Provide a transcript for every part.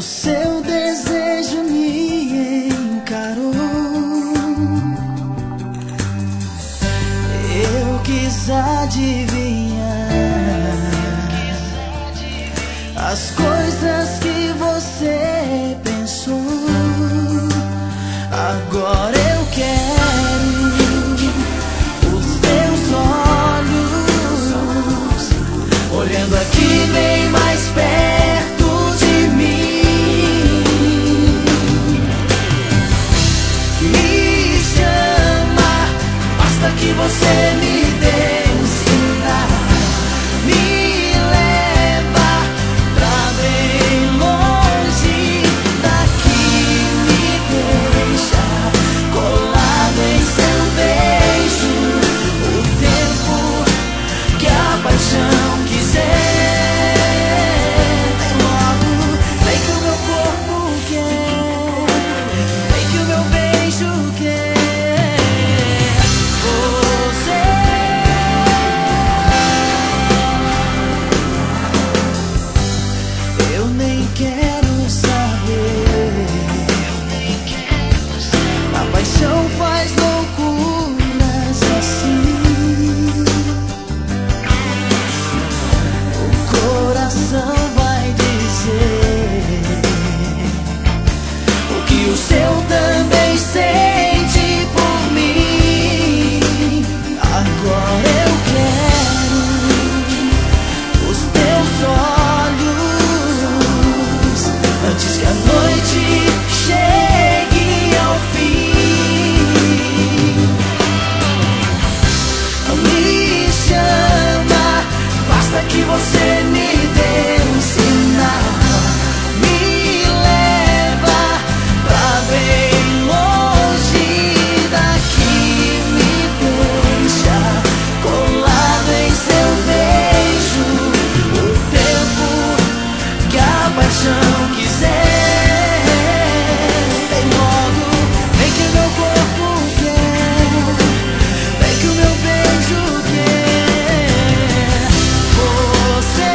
seu desejo me encarou. Eu quis adivinhar as coisas que você pensou. Agora eu quero os teus olhos olhando aqui bem mais perto de mim. Me chama, basta que você me dê um sinal. Me leva pra bem longe daqui, me deixa colado em seu beijo o tempo que a paixão quiser. Vem logo, vem que o meu corpo quer, vem que o meu beijo quer você. Eu nem quero saber, a paixão faz loucuras assim. O coração vai dizer o que o seu também sente por mim. Agora eu quero os teus olhos antes que a noite chegue ao fim. Me chama, basta que você me dê um sinal. Me leva pra bem longe daqui, me deixa colado em seu beijo o tempo que a paixão quiser. Vem logo, vem que o meu corpo quer, vem que o meu beijo quer você.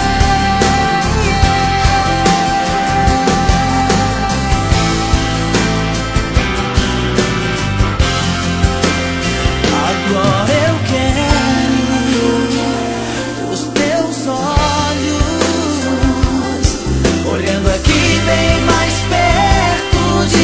Agora eu quero os teus olhos olhando aqui bem mais perto de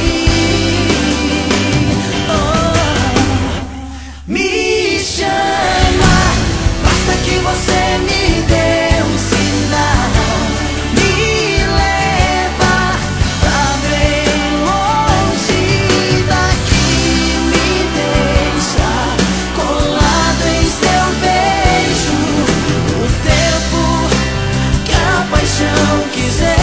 mim. Oh, me chama, basta que você me dê um sinal. Me leva pra bem longe daqui, me deixa colado em seu beijo o tempo que a paixão quiser.